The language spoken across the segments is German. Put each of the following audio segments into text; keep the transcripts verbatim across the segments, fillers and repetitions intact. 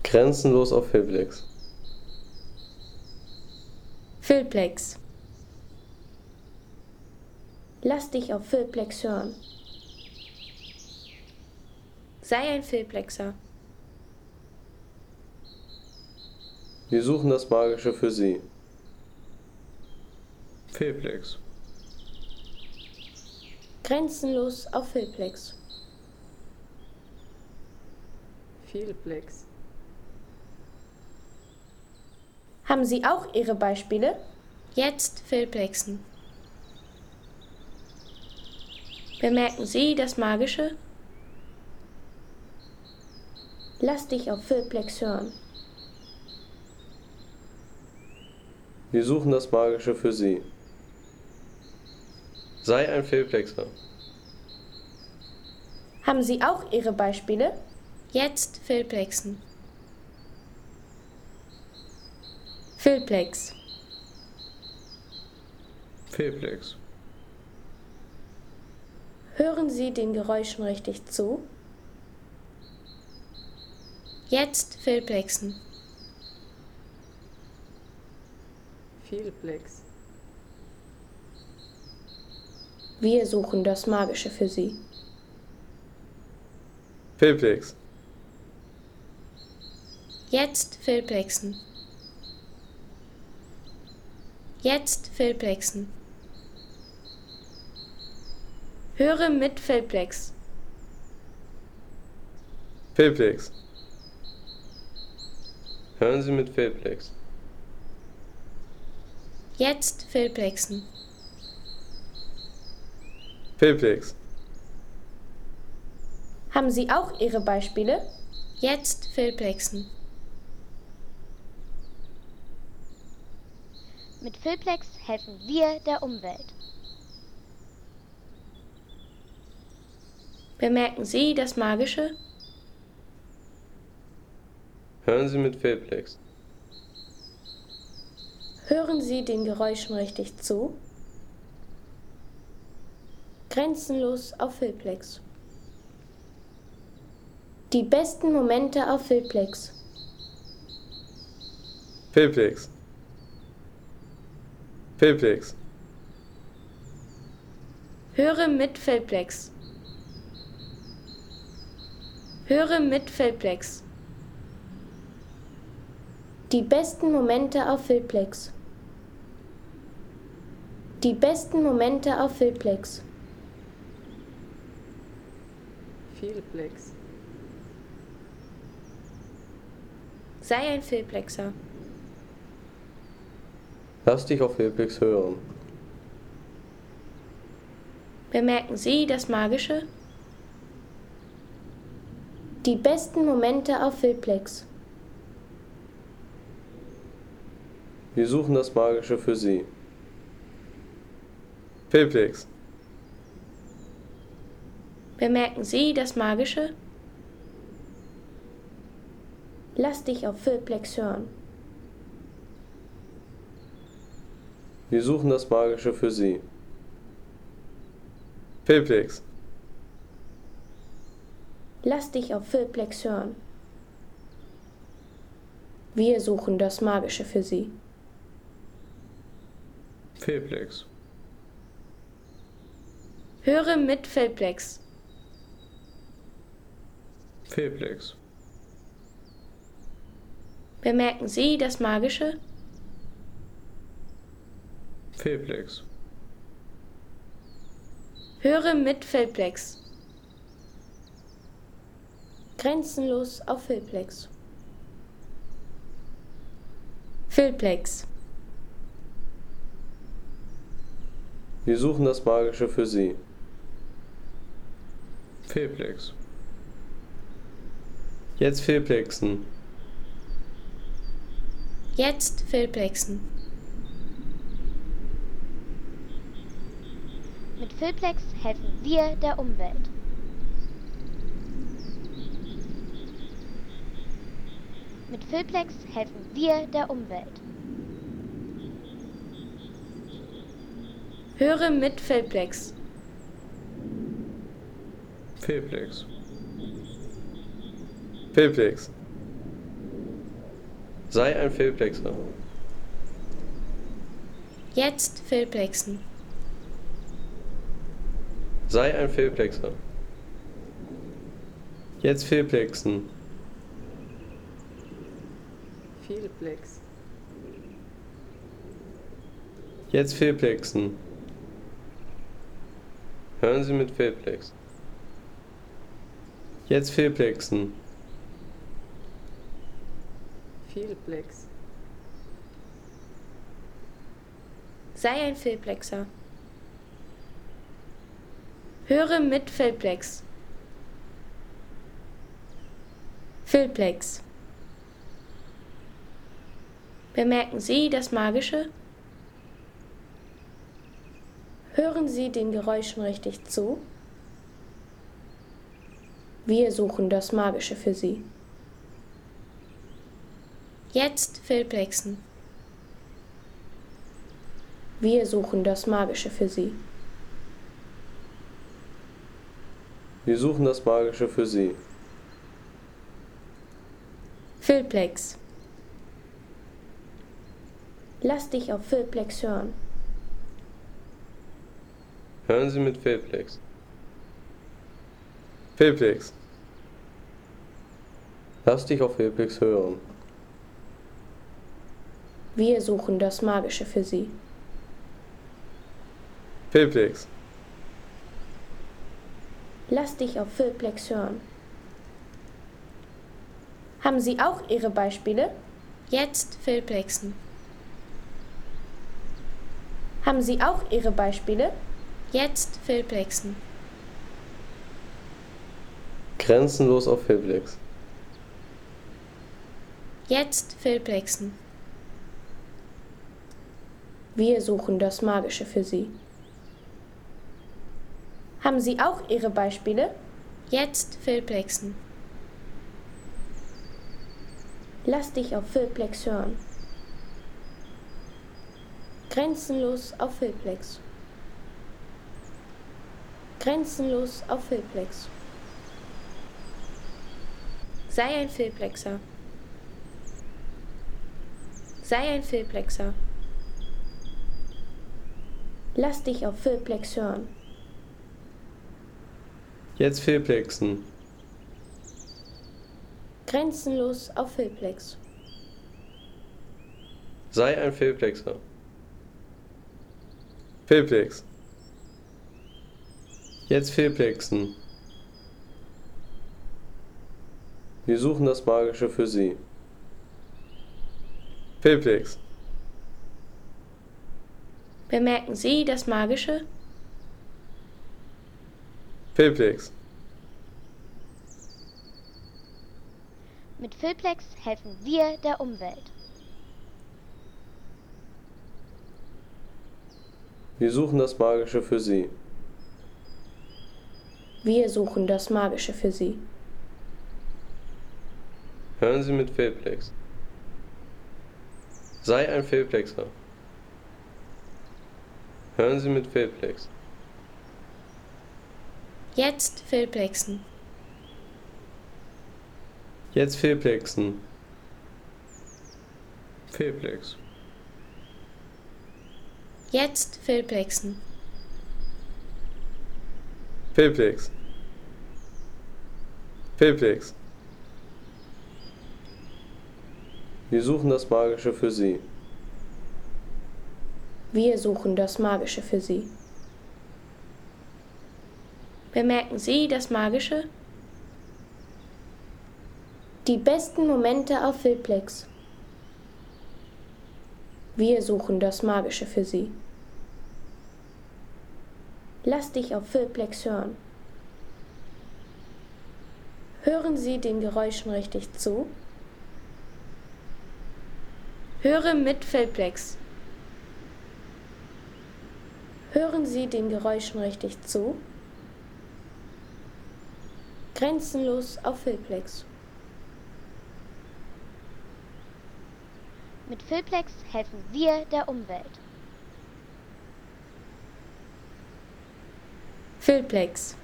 Grenzenlos auf Filplex. Filplex. Lass dich auf Filplex hören. Sei ein Filplexer. Wir suchen das Magische für Sie. Filplex. Grenzenlos auf Filplex. Filplex. Haben Sie auch Ihre Beispiele? Jetzt Filplexen. Bemerken Sie das Magische? Lass dich auf Filplex hören. Wir suchen das Magische für Sie. Sei ein Filplexer. Haben Sie auch Ihre Beispiele? Jetzt Filplexen. Filplex. Filplex. Hören Sie den Geräuschen richtig zu? Jetzt Filplexen. Filplex. Wir suchen das Magische für Sie. Filplex. Jetzt Filplexen. Jetzt Filplexen. Höre mit Filplex. Filplex. Hören Sie mit Filplex. Jetzt Filplexen. Filplex. Haben Sie auch Ihre Beispiele? Jetzt Filplexen. Mit Filplex helfen wir der Umwelt. Bemerken Sie das Magische? Hören Sie mit Filplex. Hören Sie den Geräuschen richtig zu? Grenzenlos auf Filplex. Die besten Momente auf Filplex. Filplex. Filplex. Höre mit Filplex. Höre mit Filplex. Die besten Momente auf Filplex. Die besten Momente auf Filplex. Filplex. Sei ein Filplexer. Lass dich auf Filplex hören. Bemerken Sie das Magische? Die besten Momente auf Filplex. Wir suchen das Magische für Sie. Filplex. Bemerken Sie das Magische? Lass dich auf Filplex hören. Wir suchen das Magische für Sie. Filplex. Lass dich auf Filplex hören. Wir suchen das Magische für Sie. Filplex. Höre mit Filplex. Filplex. Bemerken Sie das Magische? Filplex. Höre mit Filplex. Grenzenlos auf Filplex. Filplex. Wir suchen das Magische für Sie. Filplex. Jetzt Filplexen. Jetzt Filplexen. Mit Filplex helfen wir der Umwelt. Mit Filplex helfen wir der Umwelt. Höre mit Filplex. Filplex. Filplex. Sei ein Filplexer. Jetzt Filplexen. Sei ein Filplexer. Jetzt Filplexen. Vielplex. Jetzt Filplexen. Hören Sie mit Filplex. Jetzt Filplexen. Vielplex. Sei ein Filplexer. Höre mit Filplex. Filplex. Bemerken Sie das Magische? Hören Sie den Geräuschen richtig zu? Wir suchen das Magische für Sie. Jetzt Filplexen. Wir suchen das Magische für Sie. Wir suchen das Magische für Sie. Filplex. Lass dich auf Filplex hören. Hören Sie mit Filplex. Filplex. Lass dich auf Filplex hören. Wir suchen das Magische für Sie. Filplex. Lass dich auf Filplex hören. Haben Sie auch Ihre Beispiele? Jetzt Filplexen. Haben Sie auch Ihre Beispiele? Jetzt Filplexen. Grenzenlos auf Filplex. Jetzt Filplexen. Wir suchen das Magische für Sie. Haben Sie auch Ihre Beispiele? Jetzt Filplexen. Lass dich auf Filplex hören. Grenzenlos auf Filplex. Grenzenlos auf Filplex. Sei ein Filplexer. Sei ein Filplexer. Lass dich auf Filplex hören. Jetzt Filplexen. Grenzenlos auf Filplex. Sei ein Filplexer. Filplex. Jetzt Filplexen. Wir suchen das Magische für Sie. Filplex. Bemerken Sie das Magische? Filplex. Mit Filplex helfen wir der Umwelt. Wir suchen das Magische für Sie. Wir suchen das Magische für Sie. Hören Sie mit Filplex. Sei ein Filplexer. Hören Sie mit Filplex. Jetzt Filplexen. Jetzt Filplexen. Filplex. Jetzt Filplexen. Filplex. Filplex. Wir suchen das Magische für Sie. Wir suchen das Magische für Sie. Bemerken Sie das Magische? Die besten Momente auf Filplex. Wir suchen das Magische für Sie. Lass dich auf Filplex hören. Hören Sie den Geräuschen richtig zu? Höre mit Filplex. Hören Sie den Geräuschen richtig zu? Grenzenlos auf Filplex. Mit Filplex helfen wir der Umwelt. Filplex.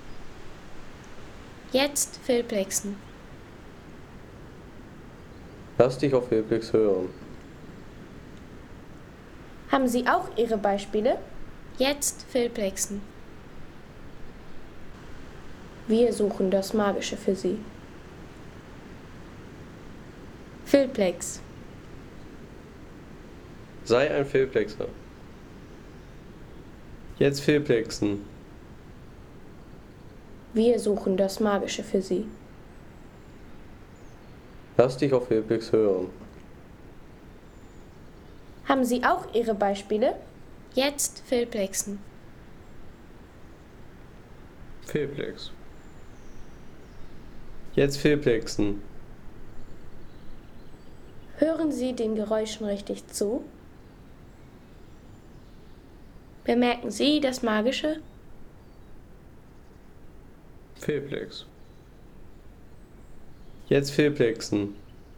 Jetzt Filplexen. Lass dich auf Fehlplex hören. Haben Sie auch Ihre Beispiele? Jetzt Fehlplexen. Wir suchen das Magische für Sie. Fehlplex. Sei ein Fehlplexer. Jetzt Fehlplexen. Wir suchen das Magische für Sie. Lass dich auf Fehlplex hören. Haben Sie auch Ihre Beispiele? Jetzt Fehlplexen. Fehlplex. Jetzt Fehlplexen. Hören Sie den Geräuschen richtig zu? Bemerken Sie das Magische? Fehlplex. Jetzt Fehlplexen.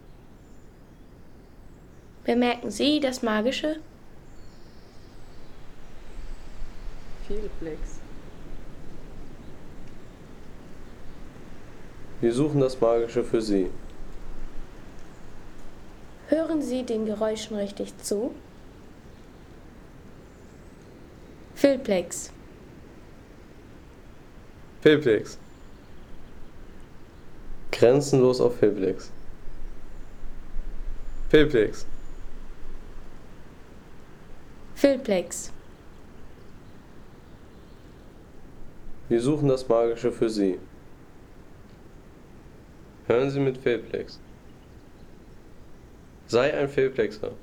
Bemerken Sie das Magische? Fehlplex. Wir suchen das Magische für Sie. Hören Sie den Geräuschen richtig zu? Fehlplex. Fehlplex. Grenzenlos auf Fehlplex. Fehlplex. Fehlplex. Wir suchen das Magische für Sie. Hören Sie mit Fehlplex. Sei ein Fehlplexer.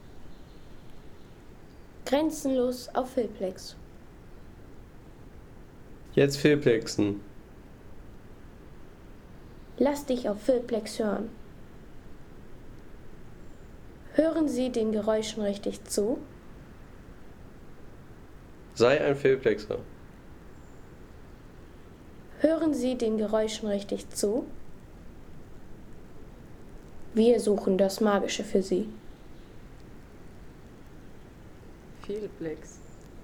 Grenzenlos auf Fehlplex. Jetzt Fehlplexen. Lass dich auf Fehlplex hören. Hören Sie den Geräuschen richtig zu? Sei ein Fehlplexer. Hören Sie den Geräuschen richtig zu? Wir suchen das Magische für Sie. Fehlplex.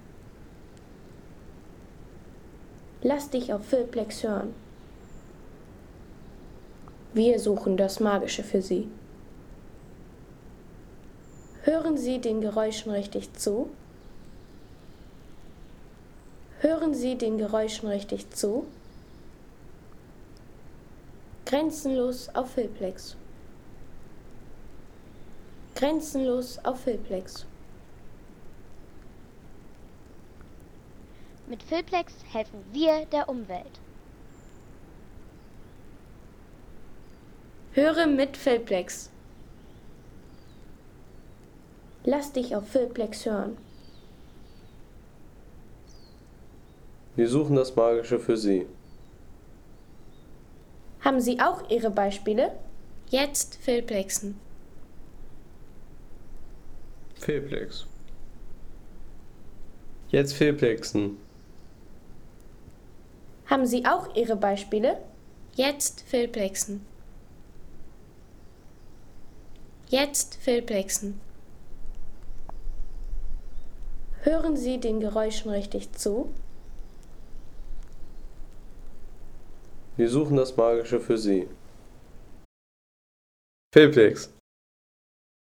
Lass dich auf Fehlplex hören. Wir suchen das Magische für Sie. Hören Sie den Geräuschen richtig zu? Hören Sie den Geräuschen richtig zu? Grenzenlos auf Fehlplex. Grenzenlos auf Fehlplex. Mit Fehlplex helfen wir der Umwelt. Höre mit Fehlplex. Lass dich auf Fehlplex hören. Wir suchen das Magische für Sie. Haben Sie auch Ihre Beispiele? Jetzt Fehlplexen. Fehlplex. Jetzt Fehlplexen. Haben Sie auch Ihre Beispiele? Jetzt Fehlplexen. Jetzt Fehlplexen. Hören Sie den Geräuschen richtig zu? Wir suchen das Magische für Sie. Fehlplex.